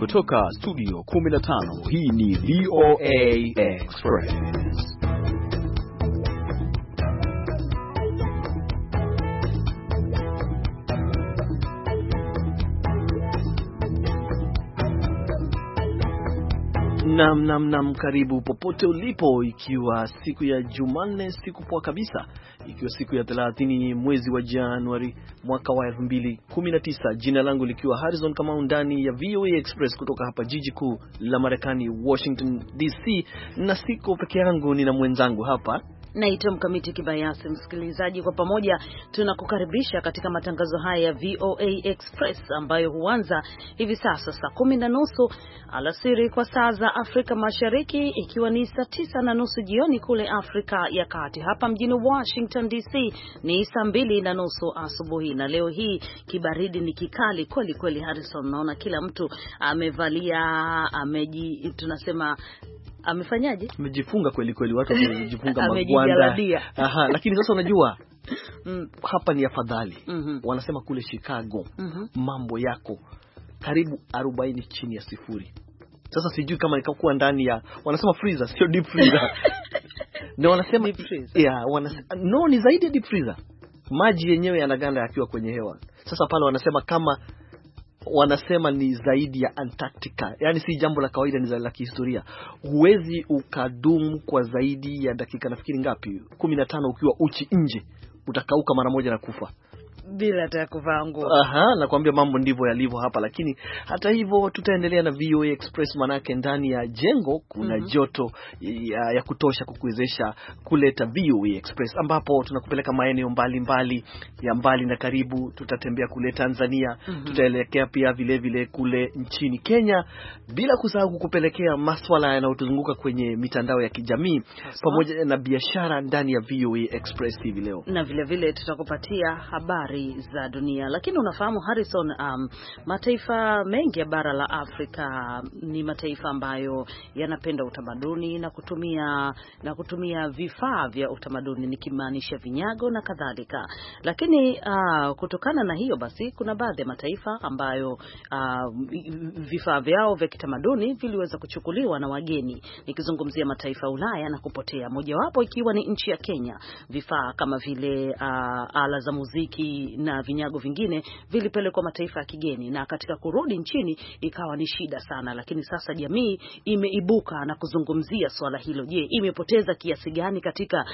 kutoka studio 15, hii ni VOA Express. Nam, karibu popote ulipo, ikiwa siku ya Jumanne, siku poa kabisa, ikiwa siku ya 30 mwezi wa Januari mwaka wa 2019. Jina langu likiwa Harrison Kamau, ndani ya VOA Express kutoka hapa jiji kuu la Marekani, Washington DC, na siko peke yangu, nina mwenzangu hapa. Naitwa Mkamiti Kibayasi. Msikilizaji, kwa pamoja tunakukaribisha katika matangazo haya ya VOA Express ambayo huanza hivi sasa saa 10:30 alasiri kwa saa za Afrika Mashariki, ikiwa ni saa 9:30 jioni kule Afrika ya Kati. Hapa mjini Washington DC ni saa 2:30 asubuhi, na leo hii kibaridi ni kikali kweli kweli. Harrison, naona kila mtu amevalia tunasema amefanyaje? Amejifunga kweli kweli, watu wamejifunga magwanda. Aha, lakini sasa unajua hapa ni afadhali. Wanasema kule Chicago mambo yako karibu 40 chini ya sifuri. Sasa sijui kama ikakuwa ndani ya, wanasema freezer, sio deep freezer. Na wanasema no, ni zaidi ya deep freezer. Maji yenyewe yanaganda yakiwa kwenye hewa. Sasa pale wanasema ni zaidi ya Antarctica. Yaani si jambo la kawaida, ni la kihistoria. Huwezi ukadumu kwa zaidi ya dakika, nafikiri ngapi, 15 ukiwa uchi nje. Utakauka mara moja na kufa bila hata kuvaa nguo. Nakwambia mambo ndivyo yalivyo hapa, lakini hata hivyo tutaendelea na VOA Express, manake ndani ya jengo kuna joto ya kutosha kukuwezesha kuleta VOA Express, ambapo tunakupeleka maeneo mbalimbali ya mbali na karibu. Tutatembea kule Tanzania, tutaelekea pia vile vile kule nchini Kenya, bila kusahau kukupelekea masuala yanayotuzunguka kwenye mitandao ya kijamii pamoja na biashara ndani ya VOA Express hivi leo. Na vile vile tutakupatia habari za dunia. Lakini unafahamu Harrison, mataifa mengi ya bara la Afrika ni mataifa ambayo yanapenda utamaduni na kutumia vifaa vya utamaduni, nikimaanisha vinyago na kadhalika. Lakini kutokana na hiyo basi, kuna baadhi ya mataifa ambayo vifaa vyao vya kitamaduni viliweza kuchukuliwa na wageni. Nikizungumzia mataifa Ulaya na kupotea, mojawapo ikiwa ni nchi ya Kenya. Vifaa kama vile ala za muziki na vinyago vingine vilipelekwa mataifa ya kigeni, na katika kurudi nchini ikawa ni shida sana. Lakini sasa jamii imeibuka na kuzungumzia swala hilo. Je, imepoteza kiasi gani katika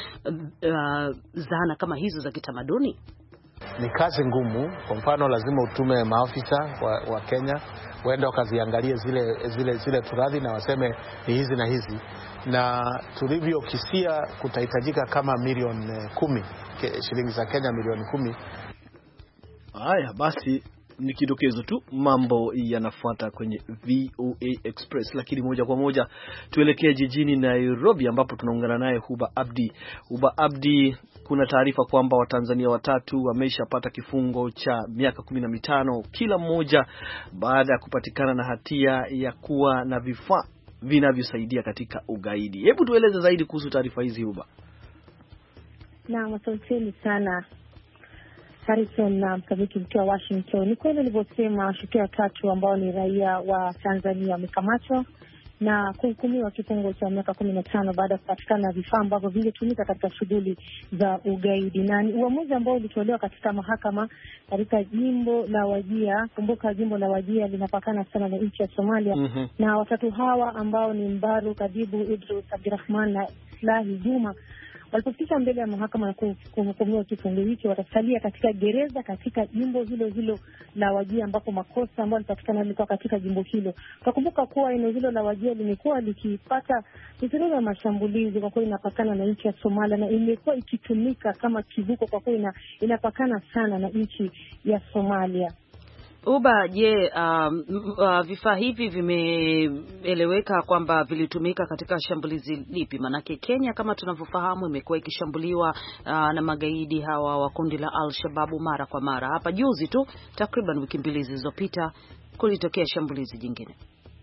zana kama hizo za kitamaduni? Ni kazi ngumu. Kwa mfano, lazima utume maafisa wa Kenya waende wakaziangalie zile turathi na waseme ni hizi na hizi, na tulivyokisia kutahitajika kama milioni 10 shilingi za Kenya, milioni 10. Haya basi, ni kidokezo tu, mambo yanafuata kwenye VOA Express. Lakini moja kwa moja tuelekee jijini Nairobi, ambapo tunaungana naye Huba Abdi. Huba Abdi, kuna taarifa kwamba Watanzania 3 wameshapata kifungo cha miaka 15 kila mmoja baada ya kupatikana na hatia ya kuwa na vifaa vinavyosaidia katika ugaidi. Hebu tueleze zaidi kuhusu taarifa hizi, Huba. Naam, asante sana Harrison na mkabiki mkiwa Washington. Ni kweli nilivyosema, washukiwa 3 ambao ni raia wa Tanzania wamekamatwa na kuhukumiwa kifungo cha miaka 15 baada ya kupatikana na vifaa ambavyo vingetumika katika shughuli za ugaidi. Na ni uamuzi ambao ulitolewa katika mahakama katika jimbo la Wajir. Kumbuka jimbo la Wajir linapakana sana na nchi ya Somalia. Na watatu hawa ambao ni Mbaru Kadibu, Idris Abdirahman na Slahi Juma, walipofikishwa mbele ya mahakama na kuhukumiwa kifungo hicho, watasalia katika gereza katika jimbo hilo la Wajir, ambapo makosa ambayo yalipatikana yalikuwa katika jimbo hilo. Tukumbuka kuwa eneo hilo la Wajir limekuwa likipata msururu wa mashambulizi, kwa kuwa inapakana na nchi ya Somalia, na imekuwa ikitumika kama kivuko, kwa kuwa inapakana sana na nchi ya Somalia. Uba, je, vifaa hivi vimeeleweka kwamba vilitumika katika shambulizi lipi? Manake Kenya kama tunavyofahamu imekuwa ikishambuliwa na magaidi hawa wa kundi la Al-Shabaab mara kwa mara. Hapa juzi tu, takriban wiki 2 zilizopita, kulitokea shambulizi jingine.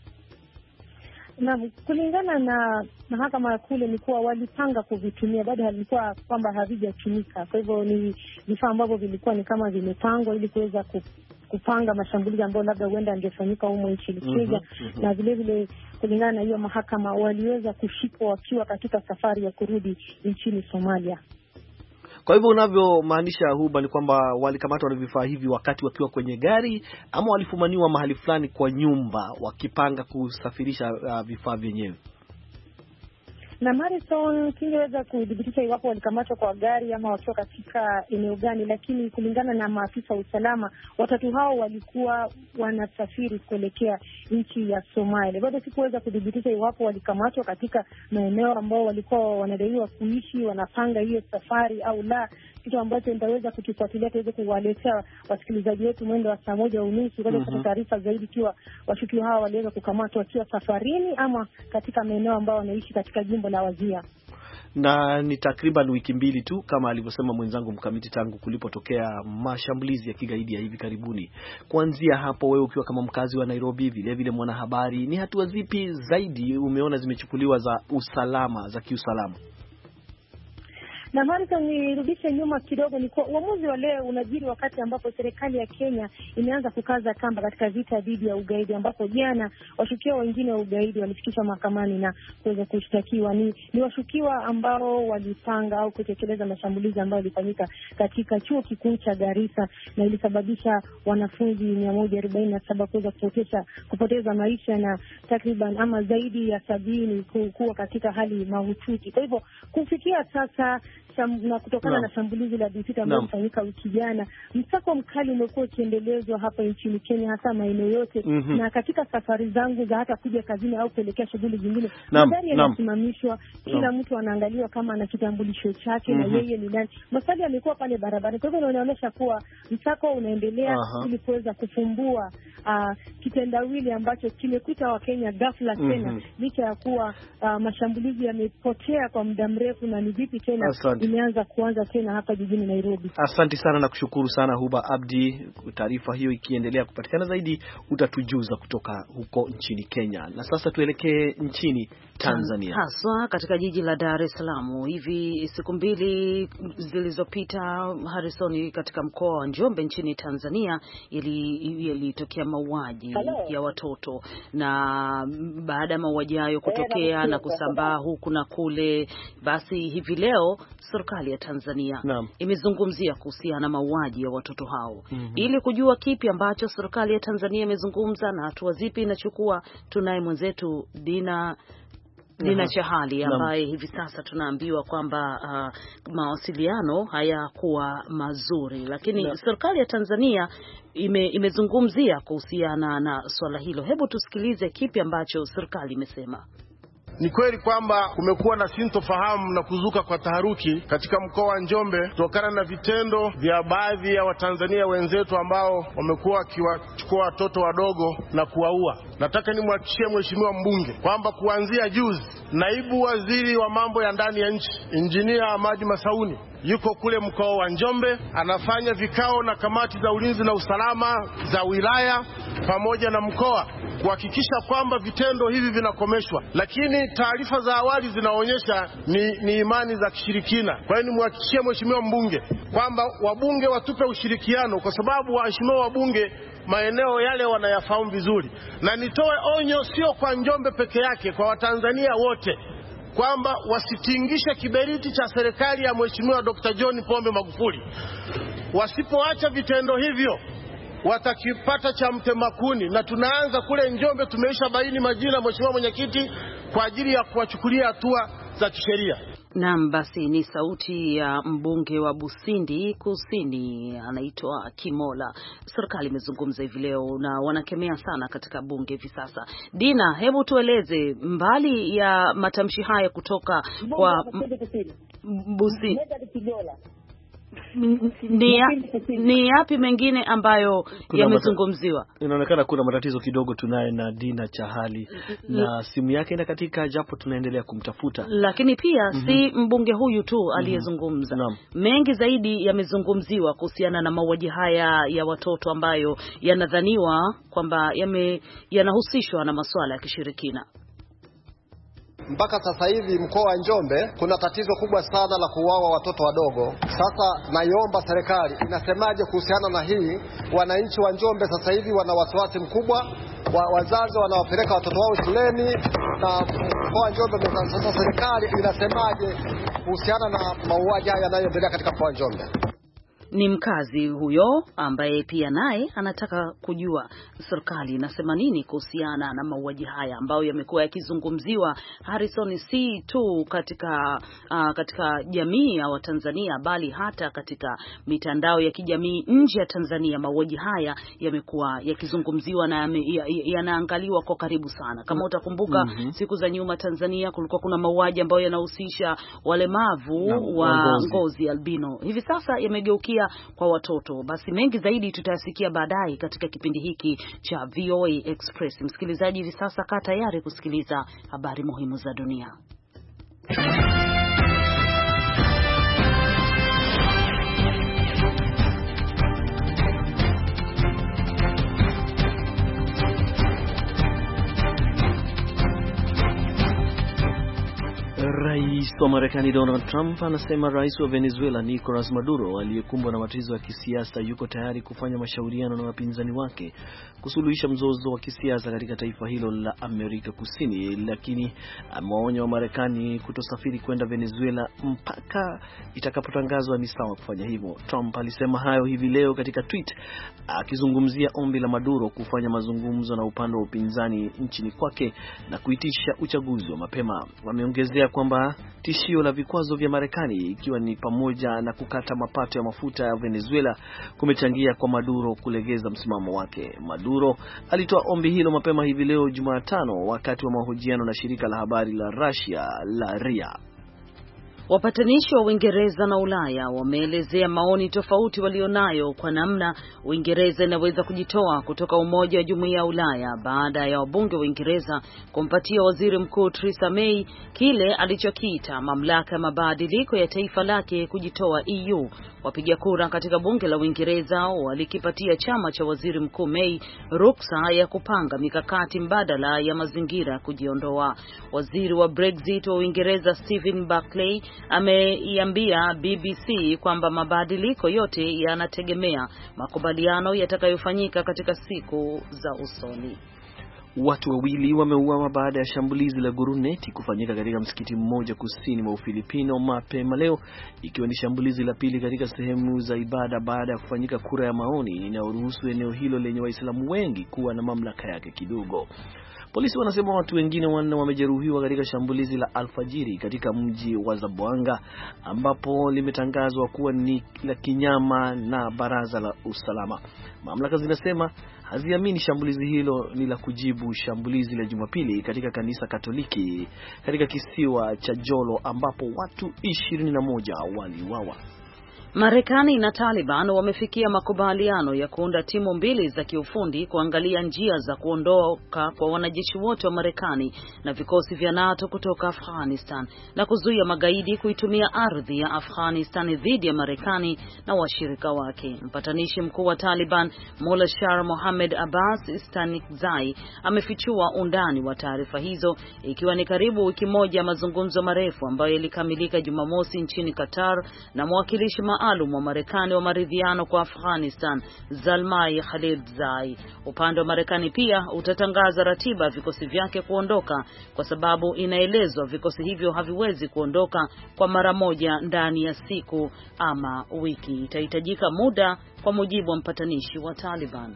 Na kulingana na mahakama kule ni kuwa walipanga kuvitumia, bado halikuwa kwamba havijatumika. Kwa hivyo ni vifaa ambavyo vilikuwa ni kama vimepangwa ili kuweza kupanga mashambulizi ambayo labda huenda angefanyika humo nchini Kenya. Na vile vile kulingana na hiyo mahakama waliweza kushikwa wakiwa katika safari ya kurudi nchini Somalia. Kwa hivyo unavyomaanisha Huba ni kwamba walikamatwa na vifaa hivi wakati wakiwa kwenye gari, ama walifumaniwa mahali fulani kwa nyumba wakipanga kusafirisha vifaa vyenyewe? Na Harrison, singeweza kudhibitisha iwapo walikamatwa kwa gari ama wakiwa katika eneo gani, lakini kulingana na maafisa wa usalama, watatu hao walikuwa wanasafiri kuelekea nchi ya Somalia. Bado sikuweza kudhibitisha iwapo walikamatwa katika maeneo ambao walikuwa wanadaiwa kuishi, wanapanga hiyo safari au la. Kitu ambacho nitaweza kukifuatilia tuweze kuwaletea wasikilizaji wetu mwendo wa saa 1:30 kwa kupata taarifa zaidi ikiwa washukiwa hao waliweza kukamatwa wakiwa safarini ama katika maeneo ambao wanaishi katika jimbo la Wajir. Na ni takriban wiki mbili tu kama alivyosema mwenzangu Mkamiti tangu kulipotokea mashambulizi ya kigaidi ya hivi karibuni. Kuanzia hapo, wewe ukiwa kama mkazi wa Nairobi, vile vile mwanahabari, ni hatua zipi zaidi umeona zimechukuliwa za kiusalama? Na Harrison, nirudishe nyuma kidogo, ni kwa uamuzi wa leo unajiri wakati ambapo serikali ya Kenya imeanza kukaza kamba katika vita dhidi ya ugaidi, ambapo jana washukiwa wengine wa ugaidi walifikishwa mahakamani na kuweza kushtakiwa. Ni washukiwa ambao walipanga au kutekeleza mashambulizi ambayo yalifanyika katika chuo kikuu cha Garissa na ilisababisha wanafunzi 147 kuweza kupoteza maisha na takriban ama zaidi ya 70 kuwa katika hali mahututi. Kwa hivyo kufikia sasa na kutokana na shambulizi la D6 ambalo lilifanyika wiki jana, msako mkali umekuwa ukiendelezwa hapa nchini Kenya, hasa maeneo yote. Na katika safari zangu za hata kuja kazini au kuelekea shughuli zingine, magari yanasimamishwa, kila mtu anaangaliwa kama ana kitambulisho chake na yeye ni nani. Maswali yamekuwa pale barabara. Kwa hivyo inaonyesha kuwa msako unaendelea ili kuweza kufumbua kitendawili ambacho kimekuta wa Kenya ghafla tena, licha ya kuwa mashambulizi yamepotea kwa muda mrefu na ni vipi tena kuanza tena hapa jijini Nairobi. Asante sana na kushukuru sana Huba Abdi. Taarifa hiyo ikiendelea kupatikana zaidi utatujuza kutoka huko nchini Kenya. Na sasa tuelekee nchini Tanzania, haswa katika jiji la Dar es Salaam. Hivi siku mbili zilizopita, Harrison, katika mkoa wa Njombe nchini Tanzania ilitokea mauaji ya watoto, na baada ya mauaji hayo kutokea na kusambaa huku na kule, basi hivi leo serikali ya Tanzania imezungumzia kuhusiana na mauaji ya watoto hao. Ili kujua kipi ambacho serikali ya Tanzania imezungumza na hatua zipi inachukua, tunaye mwenzetu Dina Chahali ambaye hivi sasa tunaambiwa kwamba mawasiliano hayakuwa mazuri, lakini serikali ya Tanzania imezungumzia kuhusiana na swala hilo. Hebu tusikilize kipi ambacho serikali imesema. Ni kweli kwamba kumekuwa na sintofahamu na kuzuka kwa taharuki katika mkoa wa Njombe kutokana na vitendo vya baadhi ya Watanzania wenzetu ambao wamekuwa wakiwachukua watoto wadogo na kuwaua. Nataka nimhakikishie mheshimiwa mbunge kwamba kuanzia juzi, naibu waziri wa mambo ya ndani ya nchi Injinia Ahmad Masauni yuko kule mkoa wa Njombe, anafanya vikao na kamati za ulinzi na usalama za wilaya pamoja na mkoa kuhakikisha kwamba vitendo hivi vinakomeshwa. Lakini taarifa za awali zinaonyesha ni imani za kishirikina. Kwa hiyo nimhakikishie mheshimiwa mbunge kwamba wabunge watupe ushirikiano, kwa sababu waheshimiwa wabunge maeneo yale wanayafahamu vizuri. Na nitoe onyo sio kwa Njombe peke yake, kwa Watanzania wote, kwamba wasitingishe kiberiti cha serikali ya mheshimiwa Dr. John Pombe Magufuli. Wasipoacha vitendo hivyo watakipata cha mtemakuni, na tunaanza kule Njombe. Tumeisha baini majina, mheshimiwa mwenyekiti, kwa ajili ya kuwachukulia hatua za kisheria. Naam, basi ni sauti ya mbunge wa Busindi Kusini, anaitwa Kimola. Serikali imezungumza hivi leo na wanakemea sana katika bunge hivi sasa. Dina, hebu tueleze, mbali ya matamshi haya kutoka kwa Busindi, ni yapi mengine ambayo yamezungumziwa? Inaonekana kuna matatizo kidogo tunaye na Dina Chahali na simu yake inakatika, japo tunaendelea kumtafuta. Lakini pia si mbunge huyu tu aliyezungumza. Mengi zaidi yamezungumziwa kuhusiana na mauaji haya ya watoto ambayo yanadhaniwa kwamba yanahusishwa na masuala ya kishirikina. mpaka sasa hivi mkoa wa Njombe kuna tatizo kubwa sana la kuuawa watoto wadogo. Sasa naiomba serikali inasemaje kuhusiana na hii? Wananchi wa Njombe sasa hivi wana wasiwasi mkubwa, wazazi wanawapeleka watoto wao shuleni na mkoa wa Njombe. Sasa serikali inasemaje kuhusiana na mauaji haya yanayoendelea katika mkoa wa Njombe? Ni mkazi huyo ambaye pia naye anataka kujua serikali inasema nini kuhusiana na mauaji haya ambayo yamekuwa yakizungumziwa, Harrison, si tu katika jamii ya Watanzania bali hata katika mitandao ya kijamii nje ya Tanzania. Mauaji haya yamekuwa yakizungumziwa na yanaangaliwa kwa karibu sana. Kama utakumbuka, siku za nyuma Tanzania kulikuwa kuna mauaji ambayo yanahusisha walemavu wa ngozi albino. Hivi sasa yamegeukia kwa watoto. Basi mengi zaidi tutayasikia baadaye katika kipindi hiki cha VOA Express. Msikilizaji, hivi sasa kaa tayari kusikiliza habari muhimu za dunia. Rais wa Marekani Donald Trump anasema rais wa Venezuela Nicolas Maduro aliyekumbwa na matatizo ya kisiasa yuko tayari kufanya mashauriano na wapinzani wake kusuluhisha mzozo wa kisiasa katika taifa hilo la Amerika Kusini, lakini amewaonya wa Marekani kutosafiri kwenda Venezuela mpaka itakapotangazwa ni sawa kufanya hivyo. Trump alisema hayo hivi leo katika tweet akizungumzia ombi la Maduro kufanya mazungumzo na upande wa upinzani nchini kwake na kuitisha uchaguzi wa mapema. Wameongezea kwamba tishio la vikwazo vya Marekani, ikiwa ni pamoja na kukata mapato ya mafuta ya Venezuela, kumechangia kwa Maduro kulegeza msimamo wake. Maduro alitoa ombi hilo mapema hivi leo Jumatano wakati wa mahojiano na shirika la habari la Russia la RIA. Wapatanishi wa Uingereza na Ulaya wameelezea maoni tofauti walionayo kwa namna Uingereza inaweza kujitoa kutoka Umoja wa Jumuiya ya Ulaya baada ya wabunge wa Uingereza kumpatia Waziri Mkuu Theresa May kile alichokiita mamlaka ya mabadiliko ya taifa lake kujitoa EU. Wapiga kura katika bunge la Uingereza walikipatia chama cha Waziri Mkuu May ruksa ya kupanga mikakati mbadala ya mazingira kujiondoa. Waziri wa Brexit wa Uingereza Stephen Barclay ameiambia BBC kwamba mabadiliko yote yanategemea makubaliano yatakayofanyika katika siku za usoni. Watu wawili wameuawa baada ya shambulizi la guruneti kufanyika katika msikiti mmoja kusini mwa Ufilipino mapema leo, ikiwa ni shambulizi la pili katika sehemu za ibada baada ya kufanyika kura ya maoni inayoruhusu eneo hilo lenye Waislamu wengi kuwa na mamlaka yake kidogo. Polisi wanasema watu wengine 4 wamejeruhiwa katika shambulizi la alfajiri katika mji wa Zamboanga, ambapo limetangazwa kuwa ni la kinyama na baraza la usalama. Mamlaka zinasema haziamini shambulizi hilo ni la kujibu shambulizi la Jumapili katika kanisa Katoliki katika kisiwa cha Jolo ambapo watu 21 waliuawa. Marekani na Taliban wamefikia makubaliano ya kuunda timu mbili za kiufundi kuangalia njia za kuondoka kwa wanajeshi wote wa Marekani na vikosi vya NATO kutoka Afghanistan na kuzuia magaidi kuitumia ardhi ya Afghanistan dhidi ya Marekani na washirika wake. Mpatanishi mkuu wa Taliban Mullah Shah Mohammed Abbas Istanikzai amefichua undani wa taarifa hizo, ikiwa ni karibu wiki moja mazungumzo marefu ambayo yalikamilika Jumamosi nchini Qatar na mwakilishi maalum wa Marekani wa maridhiano kwa Afghanistan Zalmai Khalilzai. Upande wa Marekani pia utatangaza ratiba ya vikosi vyake kuondoka, kwa sababu inaelezwa vikosi hivyo haviwezi kuondoka kwa mara moja ndani ya siku ama wiki. Itahitajika muda, kwa mujibu wa mpatanishi wa Taliban.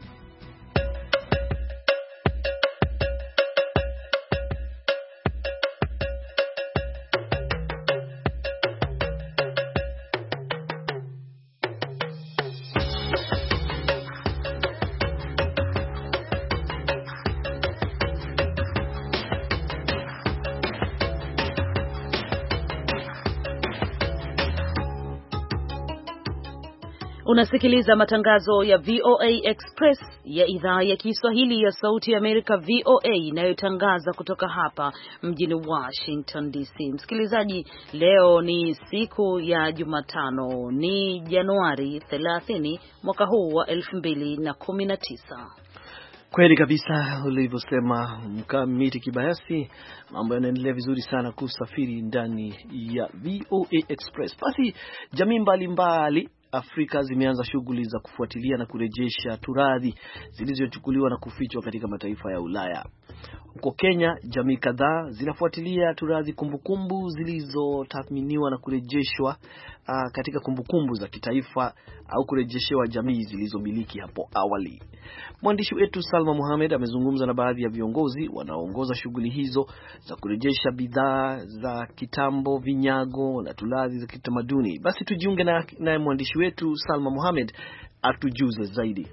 Unasikiliza matangazo ya VOA Express ya idhaa ya Kiswahili ya Sauti ya Amerika, VOA, inayotangaza kutoka hapa mjini Washington DC. Msikilizaji, leo ni siku ya Jumatano, ni Januari 30 mwaka huu wa 2019. Kweli kabisa ulivyosema Mkamiti Kibayasi, mambo yanaendelea vizuri sana kusafiri ndani ya VOA Express. Basi jamii mbalimbali Afrika zimeanza shughuli za kufuatilia na kurejesha turathi zilizochukuliwa na kufichwa katika mataifa ya Ulaya. Huko Kenya, jamii kadhaa zinafuatilia turathi kumbukumbu zilizotathminiwa na kurejeshwa katika kumbukumbu za kitaifa au kurejeshewa jamii zilizomiliki hapo awali. Mwandishi wetu Salma Mohamed amezungumza na baadhi ya viongozi wanaoongoza shughuli hizo za kurejesha bidhaa za kitambo, vinyago na turathi za kitamaduni. Basi tujiunge na mwandishi wetu Salma Mohamed atujuze zaidi.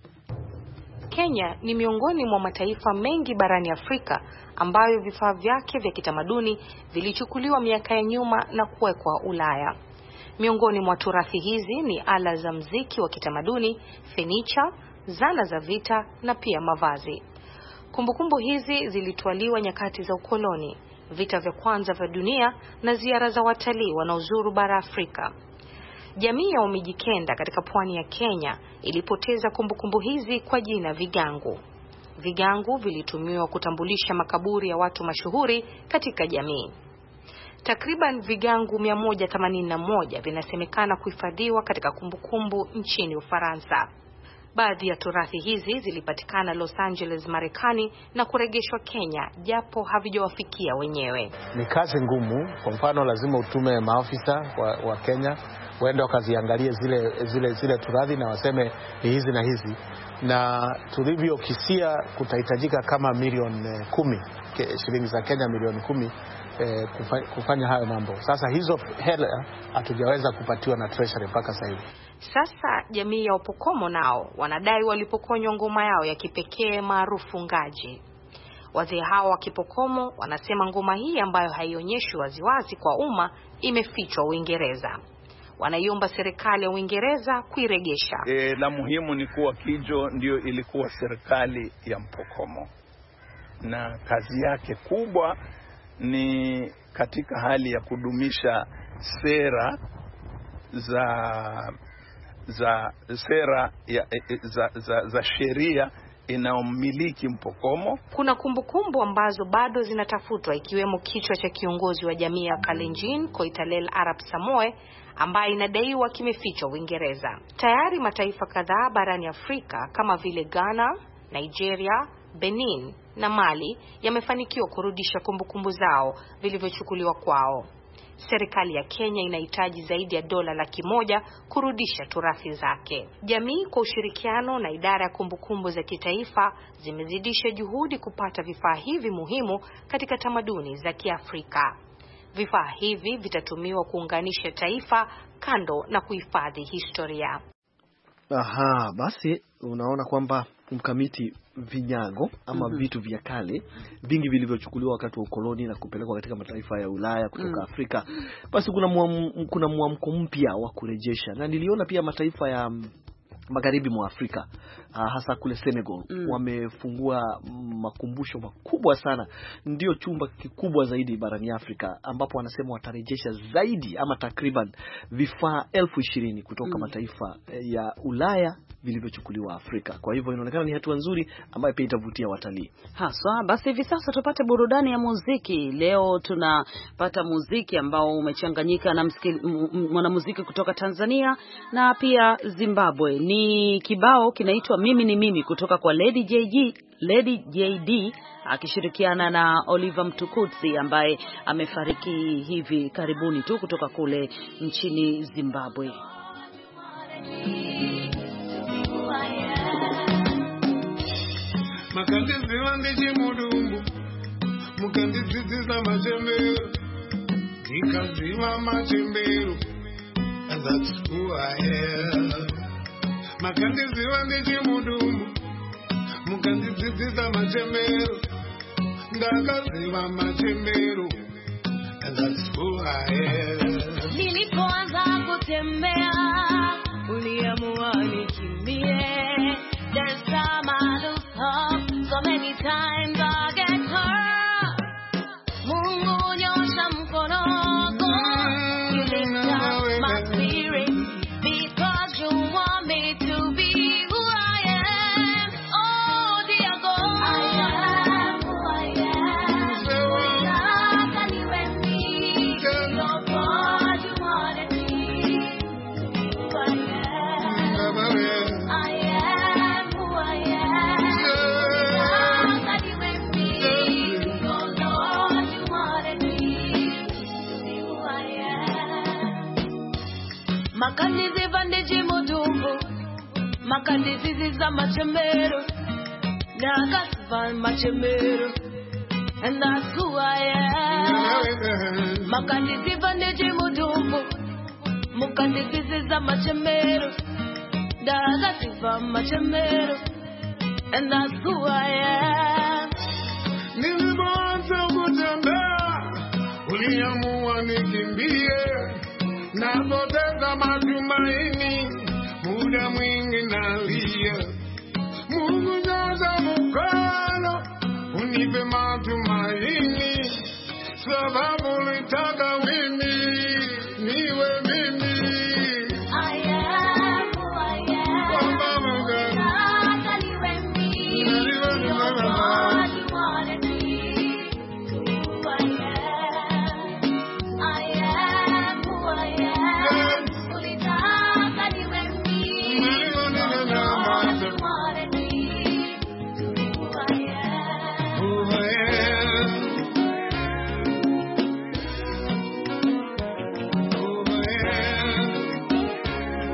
Kenya ni miongoni mwa mataifa mengi barani Afrika ambayo vifaa vyake vya kitamaduni vilichukuliwa miaka ya nyuma na kuwekwa Ulaya. Miongoni mwa turathi hizi ni ala za muziki wa kitamaduni, furniture, zana za vita na pia mavazi. Kumbukumbu hizi zilitwaliwa nyakati za ukoloni, vita vya kwanza vya dunia na ziara za watalii wanaozuru bara Afrika. Jamii ya Wamijikenda katika pwani ya Kenya ilipoteza kumbukumbu hizi kwa jina vigangu. Vigangu vilitumiwa kutambulisha makaburi ya watu mashuhuri katika jamii. Takriban vigangu 181 vinasemekana kuhifadhiwa katika kumbukumbu nchini Ufaransa. Baadhi ya turathi hizi zilipatikana Los Angeles, Marekani na kurejeshwa Kenya japo havijawafikia wenyewe. Ni kazi ngumu. Kwa mfano lazima utume maafisa wa Kenya waende wakaziangalie zile turathi na waseme ni hizi na hizi, na tulivyokisia kutahitajika kama milioni 10 shilingi za Kenya, milioni 10 kufanya hayo mambo. Sasa hizo hela hatujaweza kupatiwa na treasury mpaka sasa hivi. Sasa jamii ya Opokomo nao wanadai walipokonywa ngoma yao ya kipekee maarufu ngaji. Wazee hao wa Kipokomo wanasema ngoma hii ambayo haionyeshwi waziwazi kwa umma imefichwa Uingereza. Wanaiomba serikali ya Uingereza kuirejesha. La muhimu ni kuwa Kijo ndio ilikuwa serikali ya Mpokomo, na kazi yake kubwa ni katika hali ya kudumisha sera za sheria inaomiliki Mpokomo. Kuna kumbukumbu ambazo bado zinatafutwa, ikiwemo kichwa cha kiongozi wa jamii ya Kalenjin, Koitalel Arap Samoe, ambaye inadaiwa kimefichwa Uingereza. Tayari mataifa kadhaa barani Afrika kama vile Ghana, Nigeria, Benin na Mali yamefanikiwa kurudisha kumbukumbu zao vilivyochukuliwa kwao. Serikali ya Kenya inahitaji zaidi ya dola 100,000 kurudisha turathi zake. Jamii kwa ushirikiano na idara ya kumbukumbu za kitaifa zimezidisha juhudi kupata vifaa hivi muhimu katika tamaduni za Kiafrika. Vifaa hivi vitatumiwa kuunganisha taifa kando na kuhifadhi historia. Basi unaona kwamba Mkamiti, vinyago ama vitu vya kale vingi vilivyochukuliwa wakati wa ukoloni na kupelekwa katika mataifa ya Ulaya kutoka Afrika, basi kuna mwamko mpya wa kurejesha, na niliona pia mataifa ya magharibi mwa Afrika hasa kule Senegal wamefungua makumbusho makubwa sana, ndio chumba kikubwa zaidi barani Afrika, ambapo wanasema watarejesha zaidi ama takriban vifaa 20,000 kutoka mataifa ya Ulaya vilivyochukuliwa Afrika. Kwa hivyo inaonekana ni hatua nzuri ambayo pia itavutia watalii. Haswa basi hivi sasa tupate burudani ya muziki. Leo tunapata muziki ambao umechanganyika na mwanamuziki kutoka Tanzania na pia Zimbabwe. Ni kibao kinaitwa Mimi ni Mimi kutoka kwa Lady JD akishirikiana na Oliver Mtukudzi ambaye amefariki hivi karibuni tu kutoka kule nchini Zimbabwe. Makandizi wandichi mudumbu, mukandidzidzisa machembero, ndikaziva machembero, and that's who I am. Makandizi wandichi mudumbu, mukandidzidzisa machembero, ndakaziva machembero, and that's who I am. Nilipoanza kutembea, uliamua nikimbie. There's time I lose hope, so many times I get hurt. Mungu nyosha mkono wako, you lift up my spirit, because you want me to be who I am. Oh dear Makandisiza machemero, Nakasivan machemero, and that's who I am. Makandisiva nejimudumbu, Mukandisiza machemero, Nakasivan machemero, and that's who I am. Nilipoanza kutembea, uliamua nikimbie, napoteza matumaini, muda mwingi nalia. Mungu jaza mkono, unipe matumaini, sababu ulitaka mimi niwe mimi. I am who I am. Nataka niwe mimi. You're what you wanted me to who I am. I am who I am. Ulitaka niwe mimi. You're what you wanted me to who I am. Who I am. Who I am.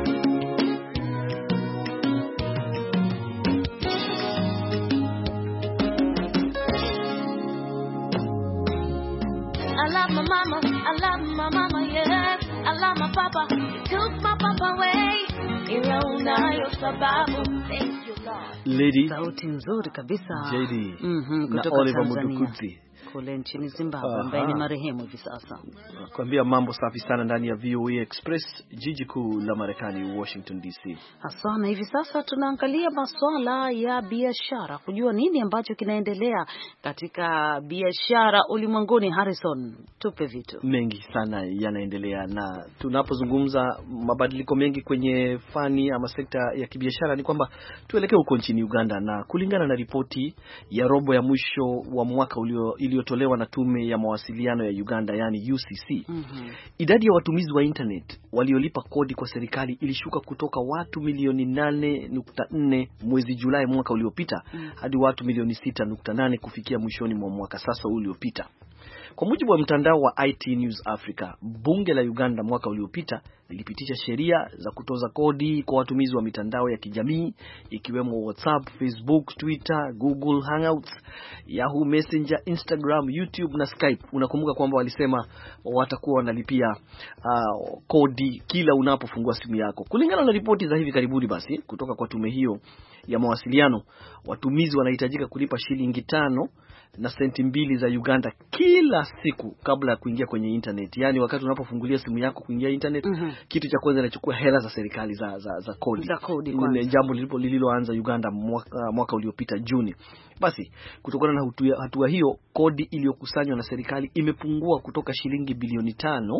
I love my mama, yes. I love my papa, you took my papa away. Ila unayo sababu. Thank you, Lord. Lady Sauti nzuri kabisa. JD na kutoka Oliver Tanzania. Mudukudzi Kule nchini Zimbabwe ambaye ni marehemu hivi sasa. nakwambia mambo safi sana ndani ya VOA Express, jiji kuu la Marekani, Washington DC. Haswa na hivi sasa tunaangalia masuala ya biashara, kujua nini ambacho kinaendelea katika biashara ulimwenguni. Harrison, tupe vitu. Mengi sana yanaendelea, na tunapozungumza mabadiliko mengi kwenye fani ama sekta ya kibiashara ni kwamba tuelekee huko nchini Uganda, na kulingana na ripoti ya robo ya mwisho wa mwaka iliyotolewa na tume ya mawasiliano ya Uganda, yani UCC, idadi ya watumizi wa internet waliolipa kodi kwa serikali ilishuka kutoka watu milioni 8.4 mwezi Julai mwaka uliopita hadi watu milioni 6.8 kufikia mwishoni mwa mwaka sasa uliopita. Kwa mujibu wa mtandao wa IT News Africa, bunge la Uganda mwaka uliopita lilipitisha sheria za kutoza kodi kwa watumizi wa mitandao ya kijamii ikiwemo WhatsApp, Facebook, Twitter, Google Hangouts, Yahoo Messenger, Instagram, YouTube na Skype. Unakumbuka kwamba walisema watakuwa wanalipia kodi kila unapofungua simu yako. Kulingana na ripoti za hivi karibuni basi kutoka kwa tume hiyo ya mawasiliano, watumizi wanahitajika kulipa shilingi 5 na senti 2 za Uganda kila siku kabla ya kuingia kwenye internet. Yani wakati unapofungulia simu yako kuingia internet, kitu cha kwanza inachukua hela za serikali za kodi. Ni jambo lililoanza Uganda mwaka uliopita Juni. Basi kutokana na hatua hiyo, kodi iliyokusanywa na serikali imepungua kutoka shilingi bilioni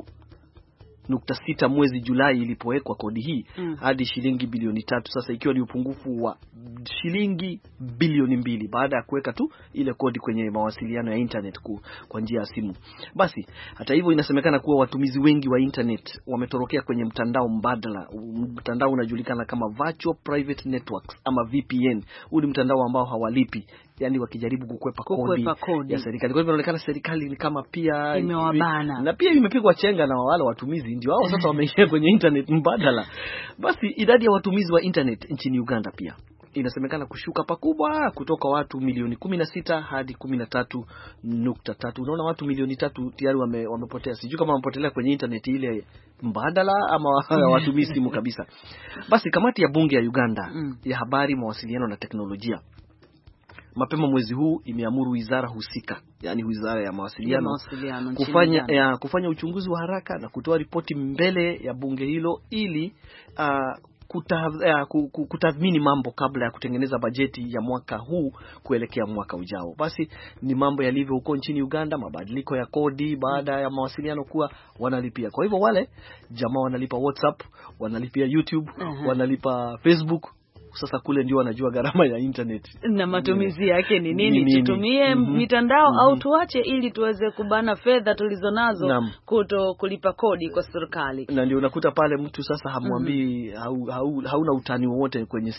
5.6 mwezi Julai ilipowekwa kodi hii hadi shilingi bilioni 3 sasa, ikiwa ni upungufu wa shilingi bilioni 2 baada ya kuweka tu ile kodi kwenye mawasiliano ya internet kwa njia ya simu. Basi hata hivyo, inasemekana kuwa watumizi wengi wa internet wametorokea kwenye mtandao mbadala. Mtandao unajulikana kama Virtual Private Networks ama VPN. Huu ni mtandao ambao hawalipi, yani wakijaribu kukwepa kodi ya serikali. Kwa hivyo inaonekana serikali ni kama pia imewabana na pia imepigwa chenga na wale watumizi, ndio hao sasa wameingia kwenye internet mbadala. Basi idadi ya watumizi wa internet nchini Uganda pia inasemekana kushuka pakubwa kutoka watu milioni 16 hadi 13.3. Unaona, watu milioni 3 tayari wamepotea. Sijui kama wamepotelea kwenye internet ile mbadala ama watumizi simu kabisa. Basi kamati ya bunge ya Uganda ya habari, mawasiliano na teknolojia mapema mwezi huu imeamuru wizara husika, yani wizara ya mawasiliano kufanya uchunguzi wa haraka na kutoa ripoti mbele ya bunge hilo ili kutathmini mambo kabla ya kutengeneza bajeti ya mwaka huu kuelekea mwaka ujao. Basi ni mambo yalivyo huko nchini Uganda, mabadiliko ya kodi baada ya mawasiliano kuwa wanalipia. Kwa hivyo wale jamaa wanalipa WhatsApp, wanalipia YouTube, wanalipa Facebook. Sasa kule ndio wanajua gharama ya internet na matumizi yake ni nini. Tutumie mitandao au tuache, ili tuweze kubana fedha tulizonazo kuto kulipa kodi kwa serikali. Na ndio unakuta pale mtu sasa hamwambii hauna utani wowote kwenye simu.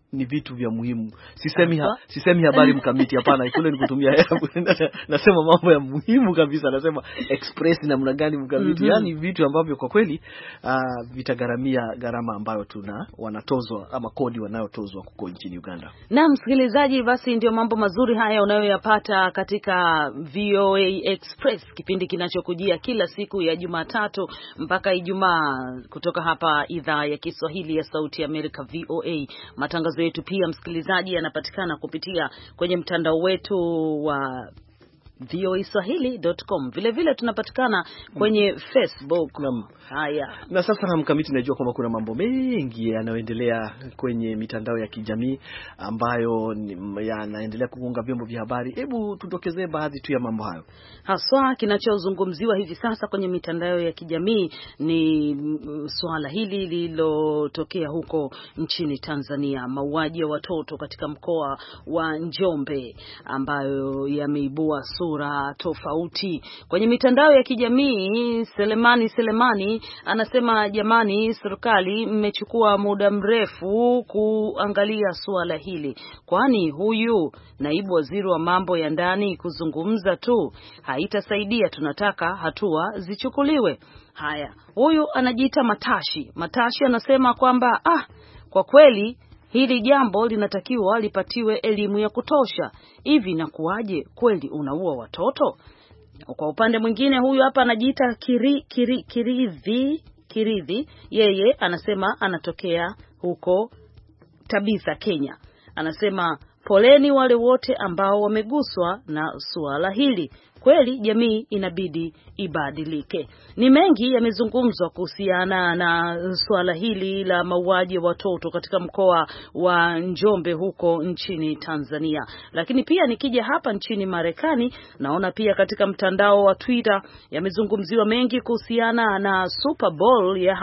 ni vitu vya muhimu. Sisemi habari mkamiti, hapana, kule ni kutumia nasema mambo ya muhimu kabisa, nasema express namna gani mkamiti. Yani vitu ambavyo kwa kweli vitagharamia gharama ambayo wanatozwa ama kodi wanayotozwa huko nchini Uganda. Na msikilizaji, basi ndio mambo mazuri haya unayoyapata katika VOA Express, kipindi kinachokujia kila siku ya Jumatatu mpaka Ijumaa kutoka hapa idhaa ya Kiswahili ya Sauti ya Amerika VOA. Matangazo yetu pia msikilizaji yanapatikana kupitia kwenye mtandao wetu wa voaswahili.com. Vile vile tunapatikana kwenye Facebook. Haya. Na sasa na mkamiti, najua kwamba kuna mambo mengi yanayoendelea kwenye mitandao ya kijamii ambayo yanaendelea kugonga vyombo vya habari. Hebu tutokezee baadhi tu ya mambo hayo. Haswa kinachozungumziwa hivi sasa kwenye mitandao ya kijamii ni swala hili lililotokea huko nchini Tanzania, mauaji ya watoto katika mkoa wa Njombe, ambayo yameibua sura tofauti kwenye mitandao ya kijamii. Selemani anasema, jamani, serikali mmechukua muda mrefu kuangalia suala hili, kwani huyu naibu waziri wa mambo ya ndani kuzungumza tu haitasaidia, tunataka hatua zichukuliwe. Haya, huyu anajiita Matashi anasema kwamba kwa kweli hili jambo linatakiwa lipatiwe elimu ya kutosha. Hivi nakuaje kweli unaua watoto? Kwa upande mwingine, huyu hapa anajiita Kiridhi, yeye anasema anatokea huko Tabitha, Kenya. Anasema poleni wale wote ambao wameguswa na suala hili. Kweli jamii inabidi ibadilike. Ni mengi yamezungumzwa kuhusiana na suala hili la mauaji ya watoto katika mkoa wa Njombe huko nchini Tanzania. Lakini pia nikija hapa nchini Marekani, naona pia katika mtandao wa Twitter yamezungumziwa mengi kuhusiana na Super Bowl ya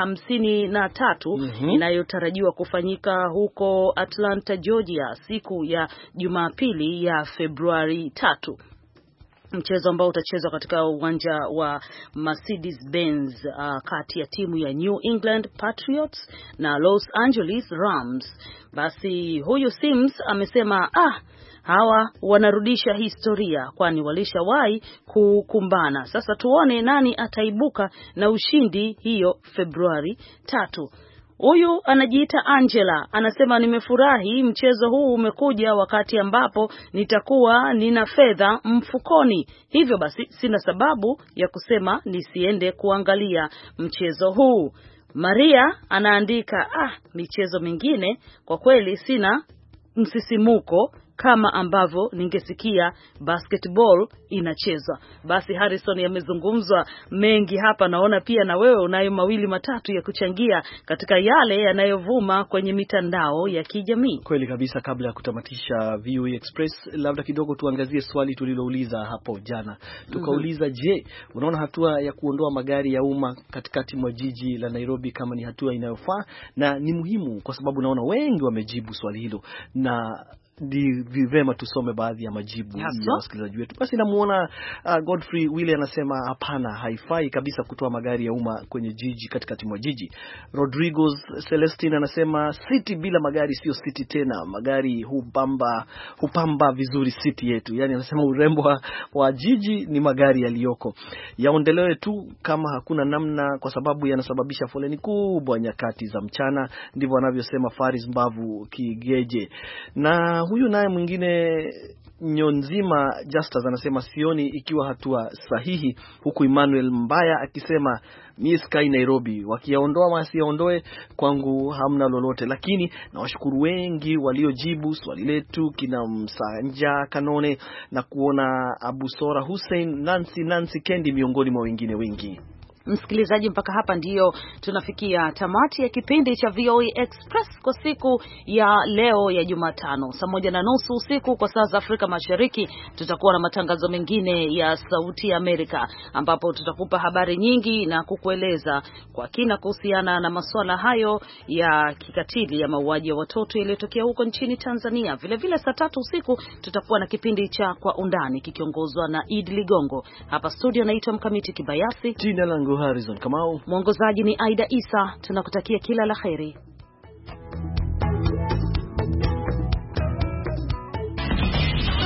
53 inayotarajiwa kufanyika huko Atlanta, Georgia siku ya Jumapili ya Februari 3. Mchezo ambao utachezwa katika uwanja wa Mercedes-Benz kati ya timu ya New England Patriots na Los Angeles Rams. Basi huyu Sims amesema hawa wanarudisha historia, kwani walishawahi kukumbana. Sasa tuone nani ataibuka na ushindi hiyo Februari 3. Huyu anajiita Angela, anasema nimefurahi mchezo huu umekuja wakati ambapo nitakuwa nina fedha mfukoni. Hivyo basi sina sababu ya kusema nisiende kuangalia mchezo huu. Maria anaandika, michezo mingine kwa kweli sina msisimuko kama ambavyo ningesikia basketball inachezwa. Basi Harrison, yamezungumzwa mengi hapa, naona pia na wewe unayo mawili matatu ya kuchangia katika yale yanayovuma kwenye mitandao ya kijamii. Kweli kabisa. Kabla ya kutamatisha VOA Express, labda kidogo tuangazie swali tulilouliza hapo jana. Tukauliza, je, unaona hatua ya kuondoa magari ya umma katikati mwa jiji la Nairobi kama ni hatua inayofaa na ni muhimu? Kwa sababu naona wengi wamejibu swali hilo, na vivema tusome baadhi ya majibu ya wasikilizaji wetu. Basi namuona Godfrey Willie anasema hapana, haifai kabisa kutoa magari ya umma kwenye jiji, katikati mwa jiji. Rodrigo Celestine anasema city bila magari sio city tena, magari hupamba vizuri city yetu. Yani anasema urembo wa jiji ni magari yaliyoko, yaondelewe tu kama hakuna namna, kwa sababu yanasababisha foleni kubwa nyakati za mchana. Ndivyo anavyosema Faris Mbavu Kigeje. Na huyu naye mwingine Nyonzima Justus anasema sioni ikiwa hatua sahihi, huku Emmanuel Mbaya akisema ni Sky Nairobi, wakiaondoa wasiaondoe, kwangu hamna lolote. Lakini na washukuru wengi waliojibu swali letu, kina Msanja Kanone na kuona Abusora Hussein, Nancy Kendi miongoni mwa wengine wengi. Msikilizaji, mpaka hapa ndiyo tunafikia tamati ya kipindi cha VOA Express kwa siku ya leo ya Jumatano, saa 1:30 usiku kwa saa za Afrika Mashariki. Tutakuwa na matangazo mengine ya Sauti ya Amerika, ambapo tutakupa habari nyingi na kukueleza kwa kina kuhusiana na masuala hayo ya kikatili ya mauaji ya watoto yaliyotokea huko nchini Tanzania. Vile vile saa 3 usiku tutakuwa na kipindi cha Kwa Undani kikiongozwa na Idi Ligongo. Hapa studio naitwa Mkamiti Kibayasi. Jina langu Harrison Kamau. Mwongozaji ni Aida Isa. Tunakutakia kila la kheri.